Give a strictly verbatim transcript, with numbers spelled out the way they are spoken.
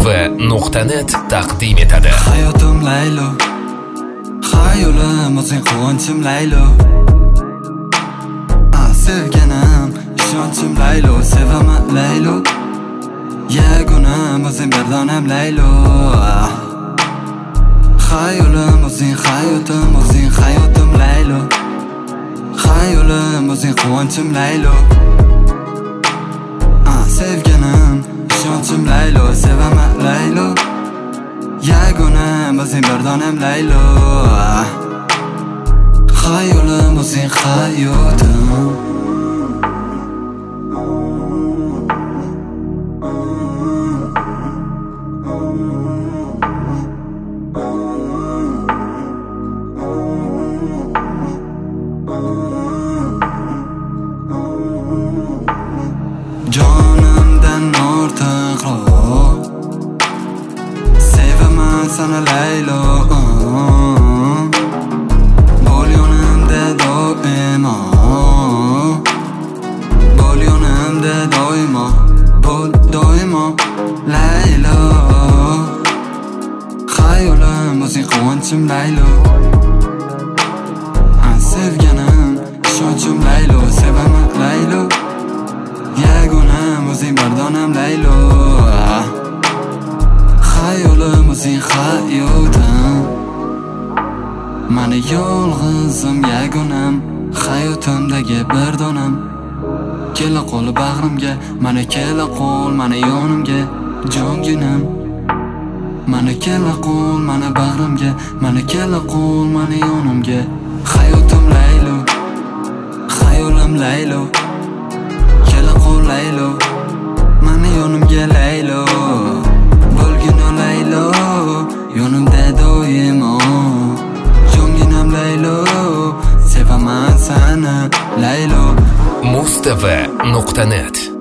nuqta net taqdim etadi. Hayotim Laylo, xayolim o'zing quvonchim Laylo. Ah, sevganim, ishonchim Laylo, sevaman Laylo. Yagonam o'zing birdonem Laylo. Xayolim o'zing, hayotim o'zing, hayotim Laylo. Xayolim o'zing quvonchim Laylo. Ah, sevganim, ishonchim Laylo, sevaman Laylo. Yagonam o'zing birdonem Laylo. Xayolim o'zing, hayotim. Jonimdan ortiqroq sevaman sana Laylo. Bo'l yonimda doimo, bo'l yonimda doimo, bo'l doimo Laylo. Xayolim o'zing quvonchim Laylo. Sevganim, ishonchim Laylo, sevaman Laylo. Yagonam o'zing birdonem Laylo. Xayolim o'zing, hayotim. Mani yolg'izim yagonam, hayotimdagi birdonam. Kela qo'l bag'rimga, mani kela qo'l, mani yonimga, jonginam. Mani kela qo'l, mani bag'rimga, mani kela qo'l, mani yonimga. Hayotim Laylo, xayolim Laylo. Kela qo'l Laylo, mani yonimga Laylo. Bo'lgin Laylo, yonimda doimo. Jonginam Laylo, sevaman seni Laylo. mustv nuqta net